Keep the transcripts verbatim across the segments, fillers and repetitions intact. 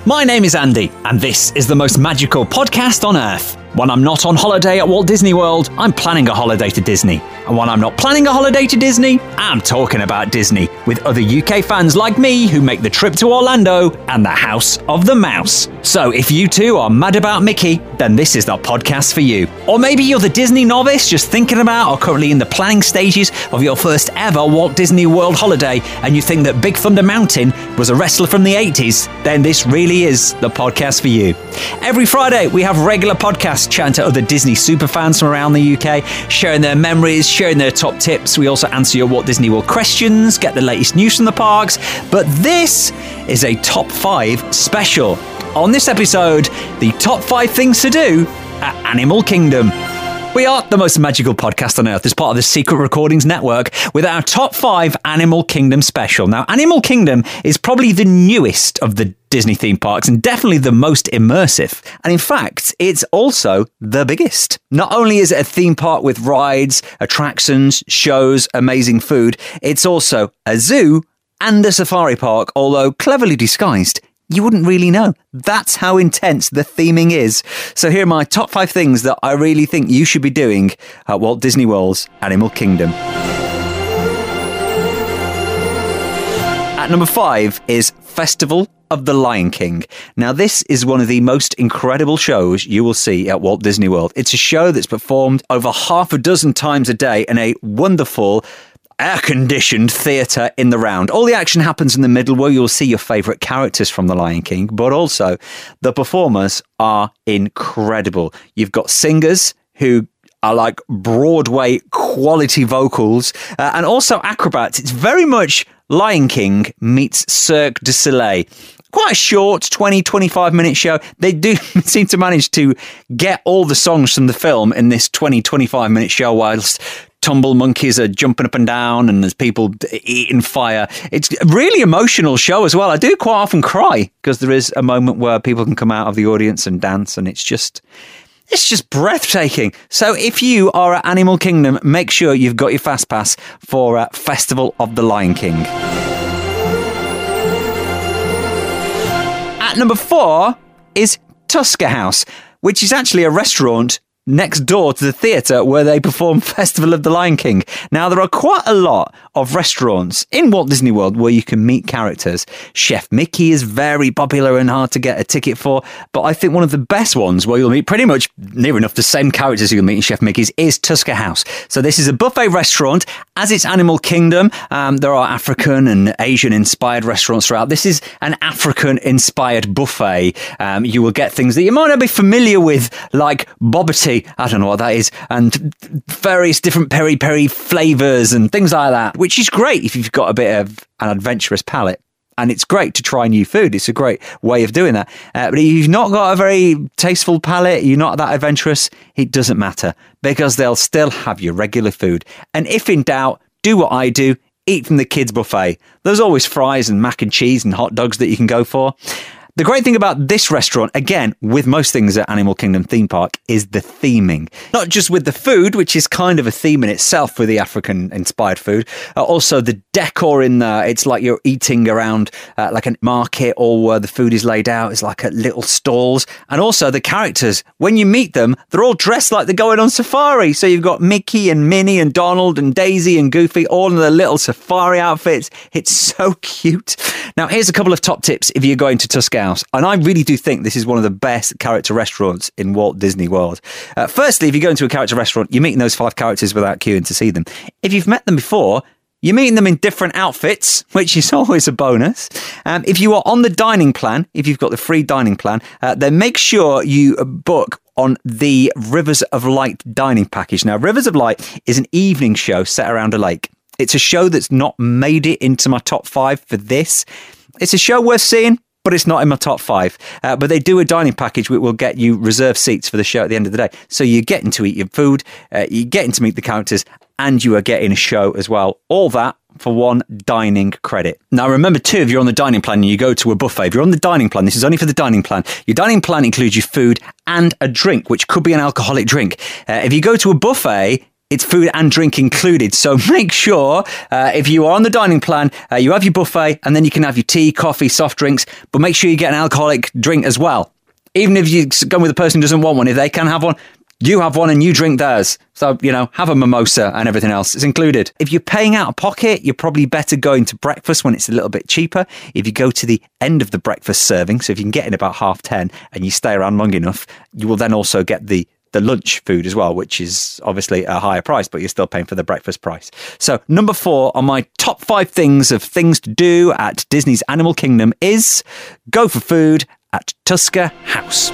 My name is Andy, and this is the most magical podcast on earth. When I'm not on holiday at Walt Disney World, I'm planning a holiday to Disney. And when I'm not planning a holiday to Disney, I'm talking about Disney with other U K fans like me who make the trip to Orlando and the House of the Mouse. So if you too are mad about Mickey, then this is the podcast for you. Or maybe you're the Disney novice just thinking about or currently in the planning stages of your first ever Walt Disney World holiday and you think that Big Thunder Mountain was a wrestler from the eighties, then this really is the podcast for you. Every Friday we have regular podcasts chatting to other Disney superfans from around the U K, sharing their memories, sharing their top tips. We also answer your Walt Disney World questions, get the latest news from the parks. But this is a top five special. On this episode, the top five things to do at Animal Kingdom. We are the most magical podcast on earth as part of the Secret Recordings Network with our top five Animal Kingdom special. Now, Animal Kingdom is probably the newest of the Disney theme parks and definitely the most immersive. And in fact, it's also the biggest. Not only is it a theme park with rides, attractions, shows, amazing food, it's also a zoo and a safari park, although cleverly disguised. You wouldn't really know. That's how intense the theming is. So here are my top five things that I really think you should be doing at Walt Disney World's Animal Kingdom. At number five is Festival of the Lion King. Now, this is one of the most incredible shows you will see at Walt Disney World. It's a show that's performed over half a dozen times a day in a wonderful air-conditioned theatre in the round. All the action happens in the middle where you'll see your favourite characters from The Lion King, but also the performers are incredible. You've got singers who are like Broadway quality vocals, uh, and also acrobats. It's very much Lion King meets Cirque du Soleil. Quite a short twenty, twenty-five minute show. They do seem to manage to get all the songs from the film in this twenty, twenty-five minute show whilst tumble monkeys are jumping up and down and there's people eating fire. It's a really emotional show as well. I do quite often cry because there is a moment where people can come out of the audience and dance, and it's just... It's just breathtaking. So if you are at Animal Kingdom, make sure you've got your fast pass for uh, Festival of the Lion King. At number four is Tusker House, which is actually a restaurant next door to the theatre where they perform Festival of the Lion King. Now, there are quite a lot of restaurants in Walt Disney World where you can meet characters. Chef Mickey is very popular and hard to get a ticket for, but I think one of the best ones where you'll meet pretty much near enough the same characters you'll meet in Chef Mickey's is Tusker House. So this is a buffet restaurant. As it's Animal Kingdom, um, there are African and Asian-inspired restaurants throughout. This is an African-inspired buffet. Um, you will get things that you might not be familiar with, like boba tea. I don't know what that is, and various different peri-peri flavours and things like that, which is great if you've got a bit of an adventurous palate. And it's great to try new food. It's a great way of doing that. Uh, but if you've not got a very tasteful palate, you're not that adventurous, it doesn't matter because they'll still have your regular food. And if in doubt, do what I do, eat from the kids' buffet. There's always fries and mac and cheese and hot dogs that you can go for. The great thing about this restaurant, again, with most things at Animal Kingdom theme park, is the theming. Not just with the food, which is kind of a theme in itself with the African-inspired food. Uh, also, the decor in there, it's like you're eating around uh, like a market or where the food is laid out. It's like at little stalls. And also the characters, when you meet them, they're all dressed like they're going on safari. So you've got Mickey and Minnie and Donald and Daisy and Goofy, all in their little safari outfits. It's so cute. Now, here's a couple of top tips if you're going to Tusker House. And I really do think this is one of the best character restaurants in Walt Disney World. Uh, firstly, if you go into a character restaurant, you're meeting those five characters without queuing to see them. If you've met them before, you're meeting them in different outfits, which is always a bonus. Um, if you are on the dining plan, if you've got the free dining plan, uh, then make sure you book on the Rivers of Light dining package. Now, Rivers of Light is an evening show set around a lake. It's a show that's not made it into my top five for this. It's a show worth seeing, but it's not in my top five. Uh, but they do a dining package which will get you reserved seats for the show at the end of the day. So you're getting to eat your food, uh, you're getting to meet the characters, and you are getting a show as well. All that for one dining credit. Now, remember too, if you're on the dining plan and you go to a buffet, if you're on the dining plan, this is only for the dining plan. Your dining plan includes your food and a drink, which could be an alcoholic drink. Uh, if you go to a buffet, It's food and drink included. So make sure uh, if you are on the dining plan, uh, you have your buffet and then you can have your tea, coffee, soft drinks, but make sure you get an alcoholic drink as well. Even if you go with a person who doesn't want one, if they can have one, you have one and you drink theirs. So, you know, have a mimosa and everything else. It's included. If you're paying out of pocket, you're probably better going to breakfast when it's a little bit cheaper. If you go to the end of the breakfast serving, so if you can get in about half ten and you stay around long enough, you will then also get the the lunch food as well, which is obviously a higher price, but you're still paying for the breakfast price. So number four on my top five things of things to do at Disney's Animal Kingdom is go for food at Tusker House.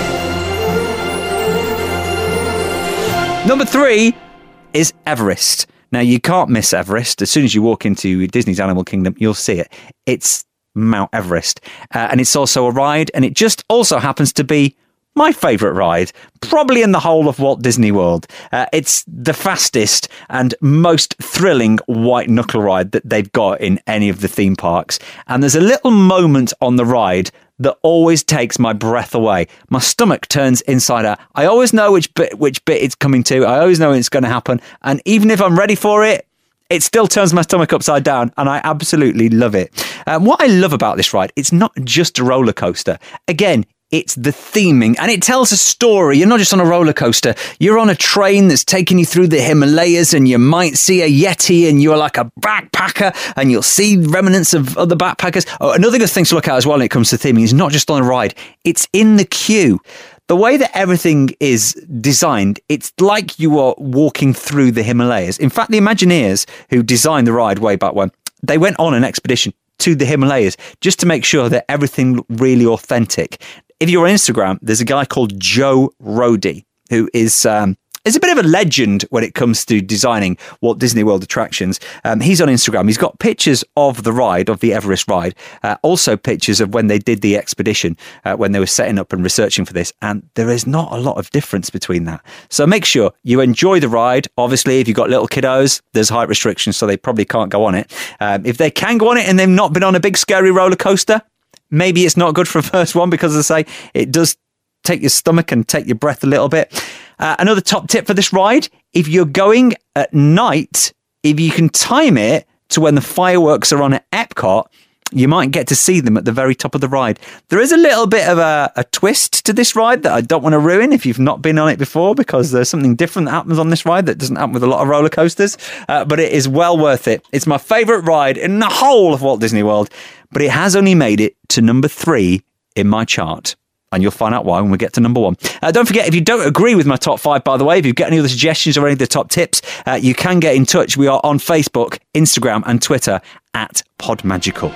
Number three is Everest. Now, you can't miss Everest. As soon as you walk into Disney's Animal Kingdom, you'll see it. It's Mount Everest. Uh, and it's also a ride, and it just also happens to be my favourite ride, probably in the whole of Walt Disney World. Uh, it's the fastest and most thrilling white knuckle ride that they've got in any of the theme parks. And there's a little moment on the ride that always takes my breath away. My stomach turns inside out. I always know which bit, which bit it's coming to. I always know it's going to happen. And even if I'm ready for it, it still turns my stomach upside down, and I absolutely love it. Um, what I love about this ride, it's not just a roller coaster. Again, it's the theming, and it tells a story. You're not just on a roller coaster. You're on a train that's taking you through the Himalayas, and you might see a Yeti, and you're like a backpacker, and you'll see remnants of other backpackers. Oh, another good thing to look at as well when it comes to theming is not just on a ride. It's in the queue. The way that everything is designed, it's like you are walking through the Himalayas. In fact, the Imagineers who designed the ride way back when, they went on an expedition to the Himalayas just to make sure that everything looked really authentic. If you're on Instagram, there's a guy called Joe Rohde, who is um, is a bit of a legend when it comes to designing Walt Disney World attractions. Um, he's on Instagram. He's got pictures of the ride, of the Everest ride, uh, also pictures of when they did the expedition, uh, when they were setting up and researching for this. And there is not a lot of difference between that. So make sure you enjoy the ride. Obviously, if you've got little kiddos, there's height restrictions, so they probably can't go on it. Um, if they can go on it and they've not been on a big scary roller coaster, maybe it's not good for a first one because, as I say, it does take your stomach and take your breath a little bit. Uh, another top tip for this ride, if you're going at night, if you can time it to when the fireworks are on at Epcot, you might get to see them at the very top of the ride. There is a little bit of a, a twist to this ride that I don't want to ruin if you've not been on it before, because there's something different that happens on this ride that doesn't happen with a lot of roller coasters, uh, but it is well worth it. It's my favourite ride in the whole of Walt Disney World, but it has only made it to number three in my chart. And you'll find out why when we get to number one. Uh, don't forget, if you don't agree with my top five, by the way, if you've got any other suggestions or any of the top tips, uh, you can get in touch. We are on Facebook, Instagram and Twitter at Podmagical.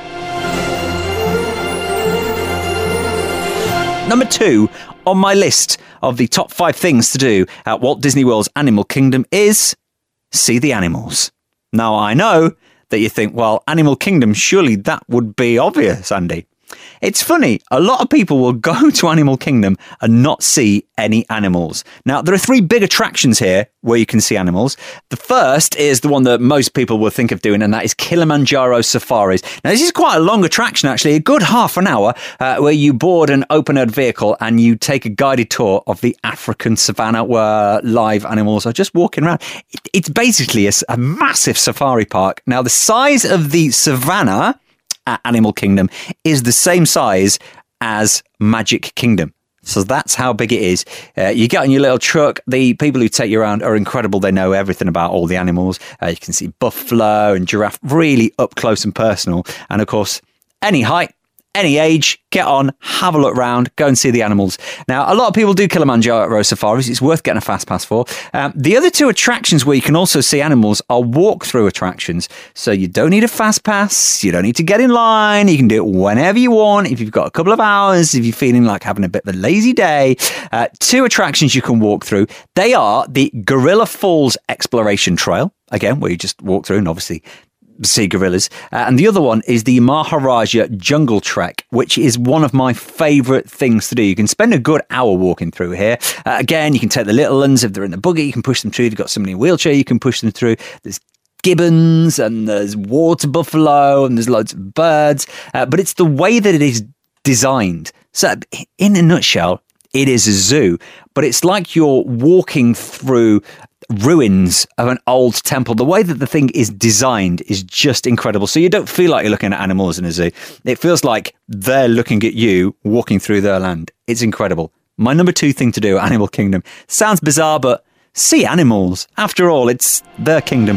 Number two on my list of the top five things to do at Walt Disney World's Animal Kingdom is see the animals. Now, I know that you think, well, Animal Kingdom, surely that would be obvious, Andy. It's funny, a lot of people will go to Animal Kingdom and not see any animals. Now, there are three big attractions here where you can see animals. The first is the one that most people will think of doing, and that is Kilimanjaro Safaris. Now, this is quite a long attraction, actually, a good half an hour, uh, where you board an open-air vehicle and you take a guided tour of the African savannah where live animals are just walking around. It, it's basically a, a massive safari park. Now, the size of the savannah at Animal Kingdom is the same size as Magic Kingdom. So that's how big it is. Uh, you get on your little truck. The people who take you around are incredible. They know everything about all the animals. Uh, you can see buffalo and giraffe really up close and personal. And of course, any height, any age, get on, have a look round, go and see the animals. Now, a lot of people do Kilimanjaro Safaris. It's worth getting a fast pass for. Um, the other two attractions where you can also see animals are walk-through attractions. So you don't need a fast pass. You don't need to get in line. You can do it whenever you want. If you've got a couple of hours, if you're feeling like having a bit of a lazy day, uh, two attractions you can walk through. They are the Gorilla Falls Exploration Trail, again, where you just walk through and obviously see gorillas. Uh, and the other one is the Maharaja Jungle Trek, which is one of my favourite things to do. You can spend a good hour walking through here. Uh, again, you can take the little ones. If they're in the buggy, you can push them through. If you've got somebody in a wheelchair, you can push them through. There's gibbons and there's water buffalo and there's loads of birds. Uh, but it's the way that it is designed. So in a nutshell, it is a zoo, but it's like you're walking through ruins of an old temple. The way that the thing is designed is just incredible. So you don't feel like you're looking at animals in a zoo. It feels like they're looking at you walking through their land. It's incredible. My number two thing to do at Animal Kingdom. Sounds bizarre, but see animals. After all, it's their kingdom.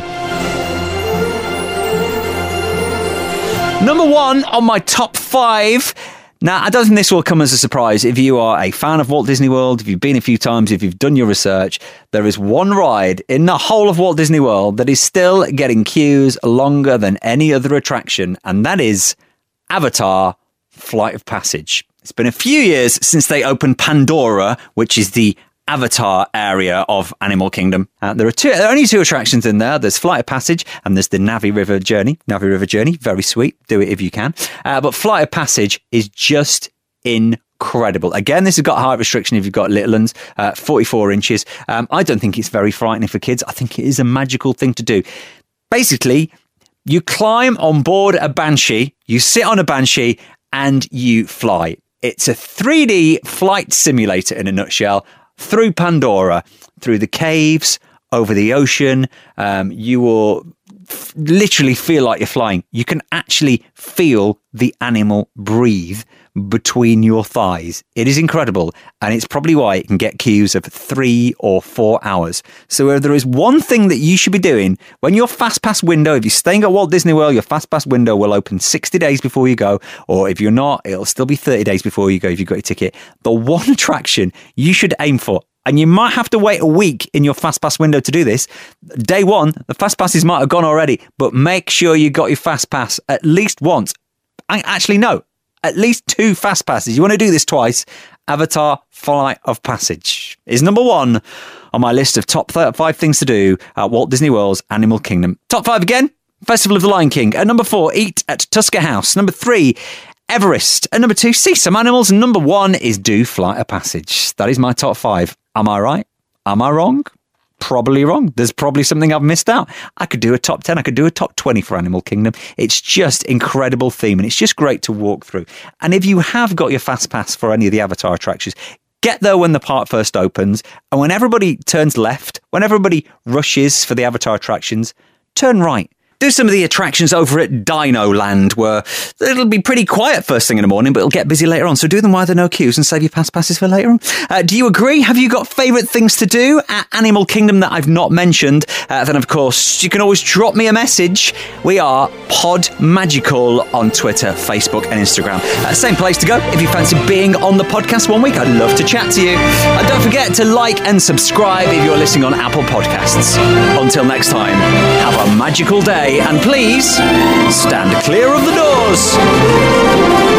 Number one on my top five. Now, I don't think this will come as a surprise. If you are a fan of Walt Disney World, if you've been a few times, if you've done your research, there is one ride in the whole of Walt Disney World that is still getting queues longer than any other attraction, and that is Avatar Flight of Passage. It's been a few years since they opened Pandora, which is the Avatar area of Animal Kingdom. Uh, there are two, there are only two attractions in there. There's Flight of Passage and there's the Navi River Journey. Navi River Journey, very sweet. Do it if you can. Uh, but Flight of Passage is just incredible. Again, this has got a height restriction if you've got little ones, uh, forty-four inches. Um, I don't think it's very frightening for kids. I think it is a magical thing to do. Basically, you climb on board a Banshee, you sit on a Banshee and you fly. It's a three D flight simulator in a nutshell. Through Pandora, through the caves, over the ocean, um, you will f- literally feel like you're flying. You can actually feel the animal breathe between your thighs. It is incredible, and it's probably why it can get queues of three or four hours. So if there is one thing that you should be doing, when your FastPass window, if you're staying at Walt Disney World, your FastPass window will open sixty days before you go, or if you're not, it'll still be thirty days before you go if you've got your ticket. The one attraction you should aim for, and you might have to wait a week in your FastPass window to do this. Day one, the FastPasses might have gone already, but make sure you got your FastPass at least once. I actually no. At least two fast passes. You want to do this twice. Avatar Flight of Passage is number one on my list of top five things to do at Walt Disney World's Animal Kingdom. Top five again, Festival of the Lion King. At number four, eat at Tusker House. Number three, Everest. At number two, see some animals. And number one is do Flight of Passage. That is my top five. Am I right? Am I wrong? Probably wrong. There's probably something I've missed out. I could do a top ten. I could do a top twenty for Animal Kingdom. It's just incredible theme and it's just great to walk through. And if you have got your fast pass for any of the Avatar attractions, get there when the park first opens. And when everybody turns left, when everybody rushes for the Avatar attractions, turn right. Do some of the attractions over at Dino Land, where it'll be pretty quiet first thing in the morning, but it'll get busy later on. So do them while there are no queues and save your pass passes for later on. Uh, do you agree? Have you got favourite things to do at Animal Kingdom that I've not mentioned? Uh, then, of course, you can always drop me a message. We are Pod Magical on Twitter, Facebook and Instagram. Uh, same place to go if you fancy being on the podcast one week. I'd love to chat to you. And don't forget to like and subscribe if you're listening on Apple Podcasts. Until next time, have a magical day. And please, stand clear of the doors.